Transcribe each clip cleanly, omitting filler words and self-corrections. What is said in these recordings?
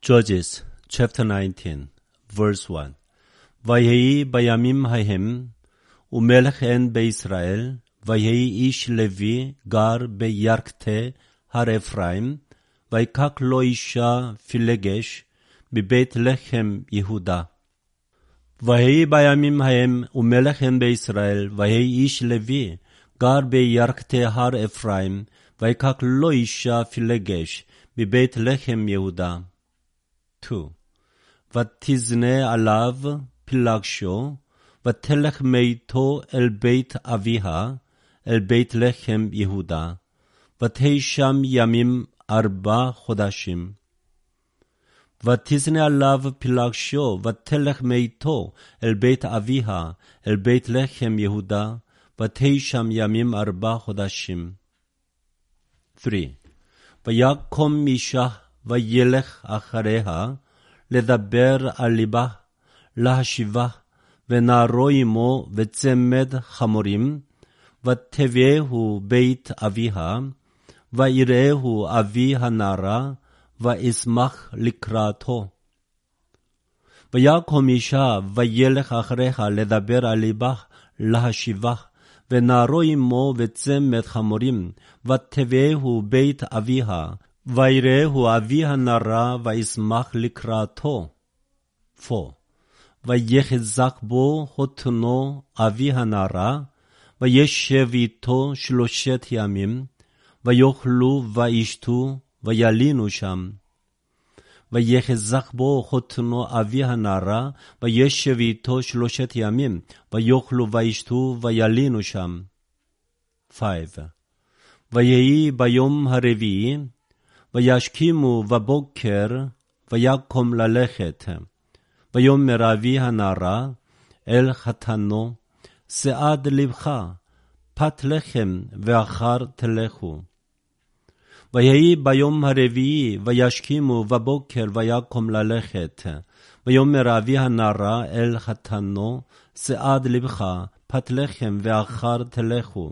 Judges chapter 19 verse 1 ויהי בימים ההם ומלך אין בישראל ויהי איש לוי גר בירכתי הר אפרים ויקח לו אישה פילגש בבית לחם יהודה. ויהי בימים ההם ומלך אין בישראל ויהי איש לוי גר בירכתי הר אפרים ויקח לו אישה פילגש בבית לחם יהודה. 2. ותזנה עליו פילגשו, ותלך מאיתו אל בית אביה, אל בית לחם יהודה, ותהי שם ימים 4 חודשים. ותזנה עליו פילגשו, ותלך מאיתו אל בית אביה, אל בית לחם יהודה, ותהי שם ימים 4 חודשים. 3. ויקום אישה וילך אחריה, לדבר על ליבה, להשיבה, ונערו עמו וצמד חמורים, ותביאהו בית אביה, ויראהו אבי הנערה, וישמח לקראתו. ויקום אישה וילך אחריה, לדבר על ליבה, להשיבה, ונערו עמו וצמד חמורים, ותביאהו בית אביה, ויראהו אבי הנערה וישמח לקראתו. 4. ויחזק בו חותנו אבי הנערה, וישב איתו 3 ימים, ויאכלו וישתו וילינו שם. ויחזק בו חותנו אבי הנערה, וישב איתו 3 ימים, ויאכלו וישתו וילינו שם. 5. ויהי ביום הרביעי, וישכימו בבוקר, ויקום ללכת. ויאמר אבי הנערה אל חתנו, סעד לבך, פת לחם, ואחר תלכו. ויהי ביום הרביעי, וישכימו בבוקר, ויקום ללכת. ויאמר אבי הנערה אל חתנו, סעד לבך, פת לחם, ואחר תלכו.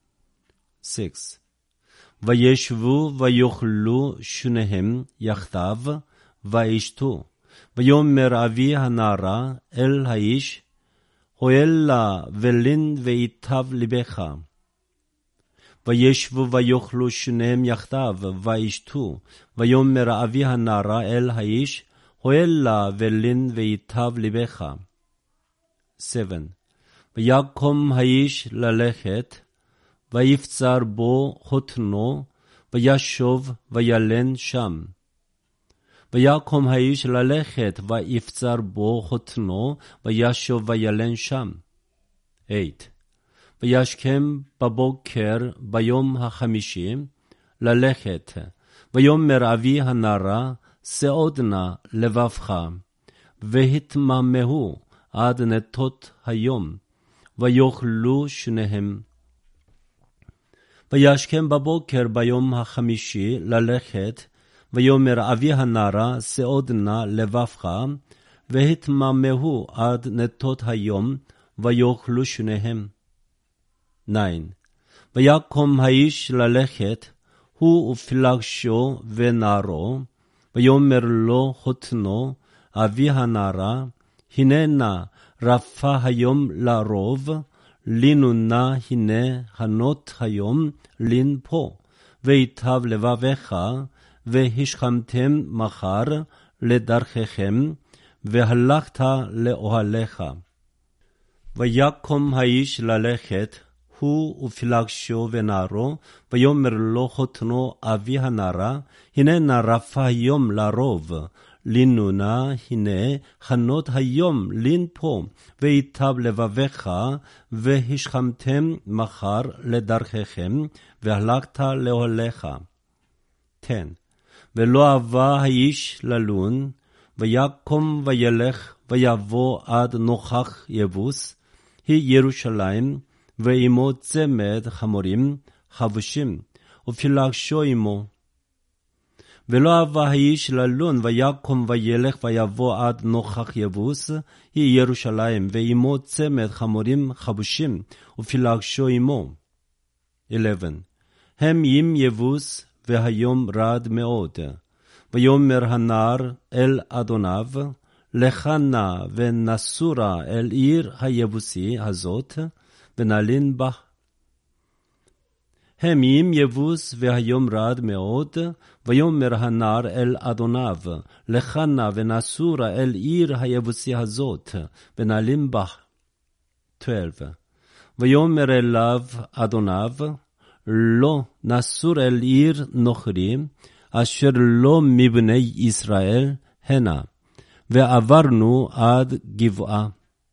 6. וישבו ויאכלו שניהם יחדיו, וישתו. ויאמר אבי הנערה אל האיש, הואלה ולין ויטב לבך. וישבו ויאכלו שניהם יחדיו, וישתו. ויאמר אבי הנערה אל האיש, הואלה ולין ויטב לבך. 7. ויקום האיש ללכת, ויפצר בו חותנו, וישוב וילן שם. ויקום האיש ללכת, ויפצר בו חותנו, וישוב וילן שם. 8. וישכם בבוקר ביום החמישי ללכת, ויאמר אבי הנערה, סעוד נא לבבך, והתמהמהו עד נטות היום, ויאכלו שניהם. וישכם בבוקר ביום החמישי ללכת, ויאמר אבי הנערה, סעוד נא לבבך, והתמהמהו עד נטות היום, ויאכלו שניהם. 9. ויקום האיש ללכת, הוא ופילגשו ונערו, ויאמר לו חותנו, אבי הנערה, הננה רפה היום לרוב, לינו נא הנה הנות היום לין פה, ויטב לבבך, והשכמתם מחר לדרככם, והלכת לאוהליך. ויקום האיש ללכת, הוא ופילגשו ונערו, ויאמר לו חותנו אבי הנערה, הננה רפה היום לרוב, לינו נא הנה חנות היום לין פה, ויטב לבבך, והשכמתם מחר לדרככם, והלכת לאוהליך. 10. ולא אהבה האיש ללון, ויקום וילך, ויבוא עד נוכח יבוס, היא ירושלים, ועמו צמד חמורים חבושים, ופילגשו עמו. ולא אהבה האיש ללון, ויקום וילך, ויבוא עד נוכח יבוס, היא ירושלים, ועמו צמד חמורים חבושים, ופילגשו עמו. 11. הם עם יבוס, והיום רד מאוד. ויאמר הנער אל אדוניו, לך נא ונסורה אל עיר היבוסי הזאת, ונלין בה. הם עם יבוס והיום רד מאוד, ויאמר הנער אל אדוניו, לך נא ונסורה אל עיר היבוסי הזאת, ונלין בה. 12. ויאמר אליו אדוניו, לא נסור אל עיר נוכרי, אשר לא מבני ישראל הנה, ועברנו עד גבעה.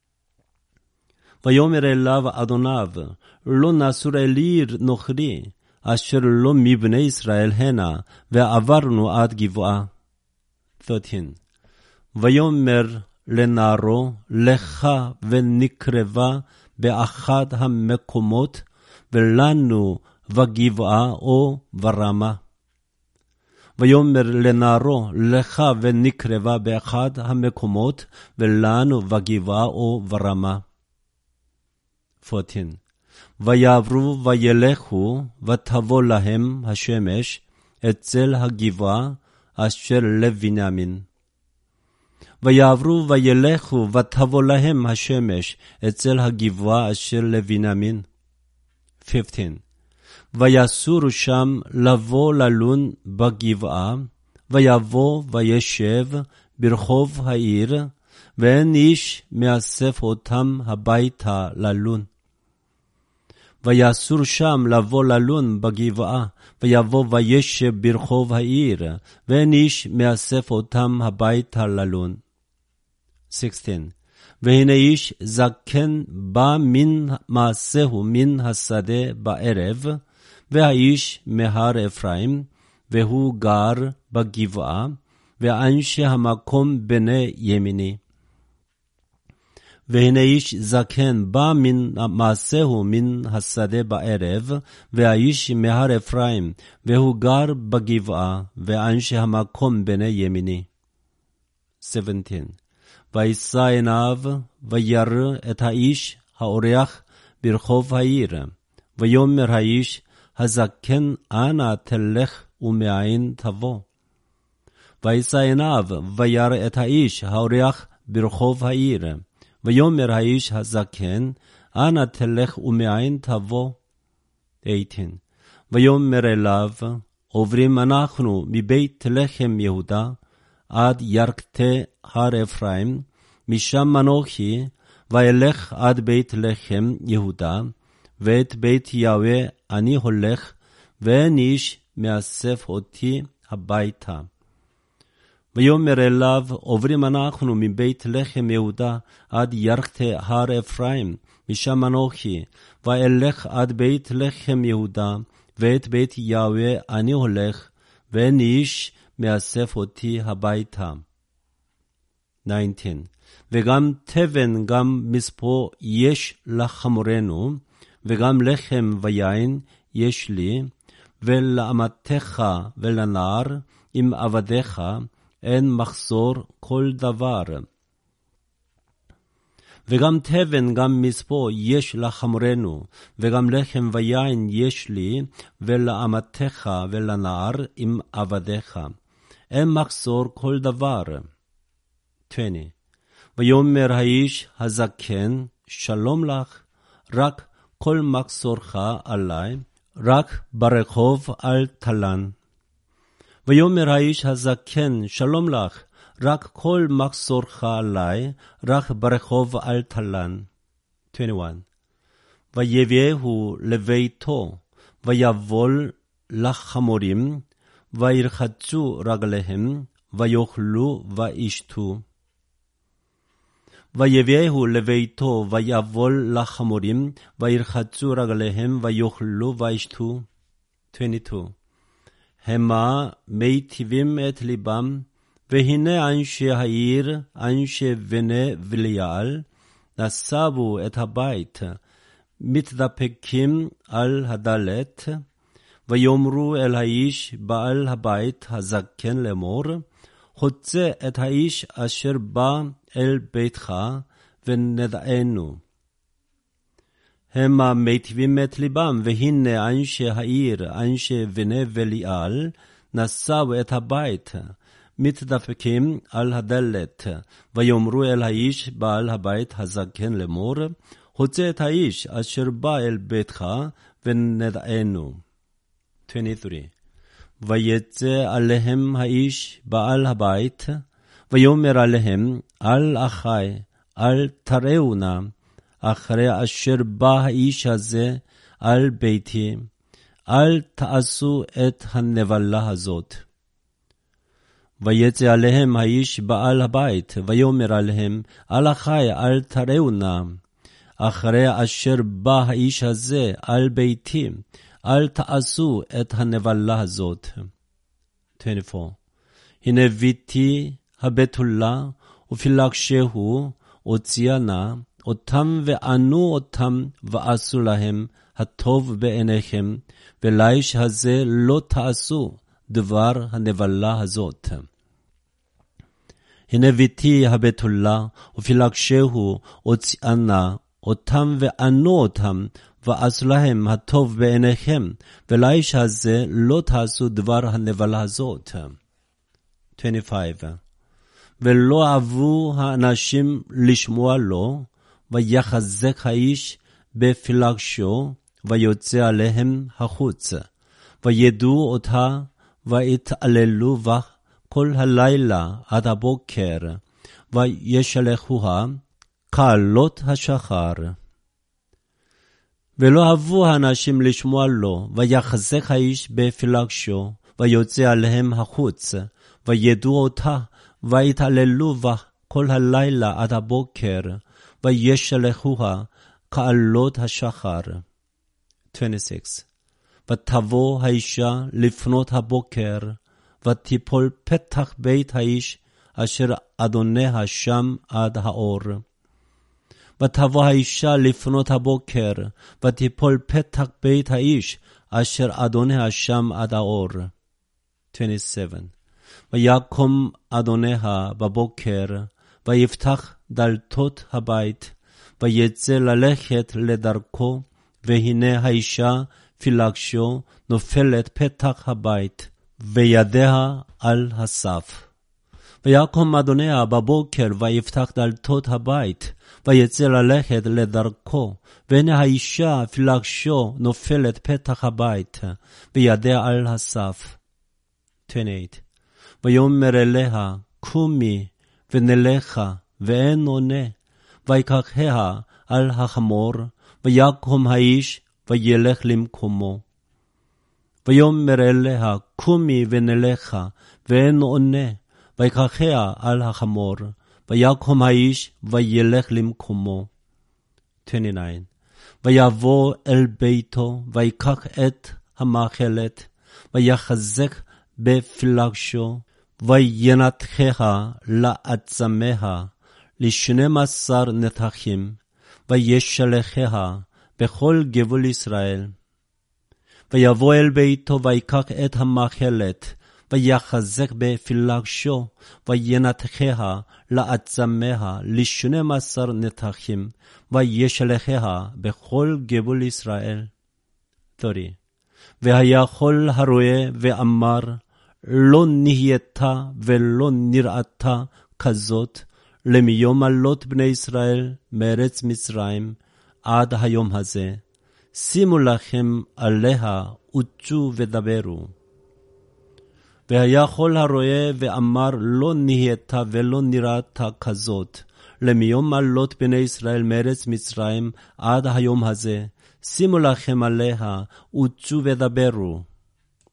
ויאמר אליו אדוניו, לא נסור אל עיר נוכרי, אשר לא מבני ישראל הנה, ועברנו עד גבעה. 13. ויאמר לנערו, לך ונקרבה באחד המקומות, ולנו בגבעה או ברמה. ויאמר לנערו, לך ונקרבה באחד המקומות, ולנו בגבעה או ברמה. 14. ויעברו וילכו, ותבוא להם השמש אצל הגבעה אשר לבנימין. ויעברו וילכו, ותבוא להם השמש אצל הגבעה אשר לבנימין. 15. ויסורו שם לבוא ללון בגבעה, ויבוא וישב ברחוב העיר, ואין איש מאסף אותם הביתה ללון. ויסור שם לבוא ללון בגבעה, ויבוא וישב ברחוב העיר, ואין איש מאסף אותם הביתה ללון. 16. והנה איש זקן בא מן מעשהו מן השדה בערב, והאיש מהר אפרים, והוא גר בגבעה, ואנשי המקום בני ימיני. והנה איש זקן בא מן מעשהו מן השדה בערב, והאיש מהר אפרים, והוא גר בגבעה, ואנשי המקום בני ימיני. 17. וישא עיניו, וירא את האיש האורח ברחוב העיר. ויאמר האיש הזקן, אנה תלך ומאין תבוא? וישא עיניו, וירא את האיש האורח ברחוב העיר. ויאמר האיש הזקן, אנה תלך ומאין תבוא? 18. ויאמר אליו, עוברים אנחנו מבית לחם יהודה, עד ירכתי הר אפרים, משם אנוכי, ואלך עד בית לחם יהודה, ואת בית יהוה אני הולך, ואין איש מאסף אותי הביתה. ויאמר אליו, עוברים אנחנו מבית לחם יהודה, עד ירכתי הר אפרים, משם אנוכי, ואלך עד בית לחם יהודה, ואת בית יהוה אני הולך, ואין איש מאסף אותי הביתה. 19. וגם תבן גם מספו יש לחמורנו, וגם לחם ויין יש לי, ולאמתך ולנער עם עבדיך אין מחסור כל דבר. וגם תבן גם מספו יש לחמורנו, וגם לחם ויין יש לי, ולאמתך ולנער עם עבדיך אין מחסור כל דבר. 20. ויאמר האיש הזקן, שלום לך, רק כל מחסורך עלי, רק ברחוב אל תלן. ויאמר האיש הזקן, שלום לך, רק כל מחסורך עלי, רק ברחוב אל תלן. 21. ויביאהו לביתו, ויבול לחמורים, וירחצו רגליהם, ויאכלו וישתו. ויביאהו לביתו, ויבול לחמורים, וירחצו רגליהם, ויאכלו וישתו. 22. המה מיטיבים את ליבם, והנה אנשי העיר, אנשי בני בליעל, נסבו את הבית, מתדפקים על הדלת, ויאמרו אל האיש בעל הבית הזקן לאמור, חוצה את האיש אשר בא אל ביתך, ונדענו. המה מיטיבים את ליבם, והנה אנשי העיר, אנשי בני בליעל, נסבו את הבית, מתדפקים על הדלת, ויאמרו אל האיש בעל הבית הזקן לאמור, הוצא את האיש אשר בא אל ביתך ונדענו. 23. ויצא עליהם האיש בעל הבית, ויאמר עליהם, אל אחי, אל תראו נא, אחרי אשר בא האיש הזה על ביתי, אל תעשו את הנבלה הזאת. ויצא עליהם האיש בעל הבית, ויאמר עליהם, אל אחי, אל תראו נא, אחרי אשר בא האיש הזה על ביתי, אל תעשו את הנבלה הזאת. 24. הנה ביתי הבתולה, ופילגשהו הוציאה נא, אותם וענו אותם, ועשו להם הטוב בעיניכם, ולאיש הזה לא תעשו דבר הנבלה הזאת. הנה ביתי הבתולה, ופילגשהו הוציאה נא, אותם וענו אותם, ועשו להם הטוב בעיניכם, ולאיש הזה לא תעשו דבר הנבלה הזאת. 25. ולא אהבו האנשים לשמוע לו, ויחזק האיש בפילגשו, ויוצא עליהם החוץ, וידעו אותה, ויתעללו בה כל הלילה עד הבוקר, וישלחוה כעלות השחר. ולא אהבו האנשים לשמוע לו, ויחזק האיש בפילגשו, ויוצא עליהם החוץ, וידעו אותה, ויתעללו בה כל הלילה עד הבוקר, וישלחוה כעלות השחר. 26. ותבוא האישה לפנות הבוקר, ותיפול פתח בית האיש, אשר אדוניה שם עד האור. ותבוא האישה לפנות הבוקר, ותיפול פתח בית האיש, אשר אדוניה שם עד האור. 27. ויקום אדוניה בבוקר, ויפתח דלתות הבית, ויצא ללכת לדרכו, והנה האישה פילגשו נופלת פתח הבית, וידיה על הסף. ויקום אדוניה בבוקר, ויפתח דלתות הבית, ויצא ללכת לדרכו, והנה האישה פילגשו נופלת פתח הבית, וידיה על הסף. 28. ויאמר אליה, קומי ונלכה, ואין עונה, ויקחיה על החמור, ויקום האיש, וילך למקומו. ויאמר אליה, קומי ונלכה, ואין עונה, ויקחיה על החמור, ויקום האיש, וילך למקומו. 29. ויבוא אל ביתו, ויקח את המאכלת, ויחזק בפילגשו, וינתחיה לעצמיה, ל12 נתחים, וישלחיה בכל גבול ישראל. ויבוא אל ביתו, ויקח את המאכלת, ויחזק בפילגשו, וינתחיה לעצמיה, ל12 נתחים, וישלחיה בכל גבול ישראל. 30. ויכול הרועה ואמר, לא נהייתה ולא נראתה כזאת, למיום עלות בני ישראל מארץ מצרים עד היום הזה. שימו לכם עליה וצאו ודברו. ויכול הרועה ואמר, לא נהייתה ולא נראתה כזאת, למיום עלות בני ישראל מארץ מצרים עד היום הזה. שימו לכם עליה וצאו ודברו.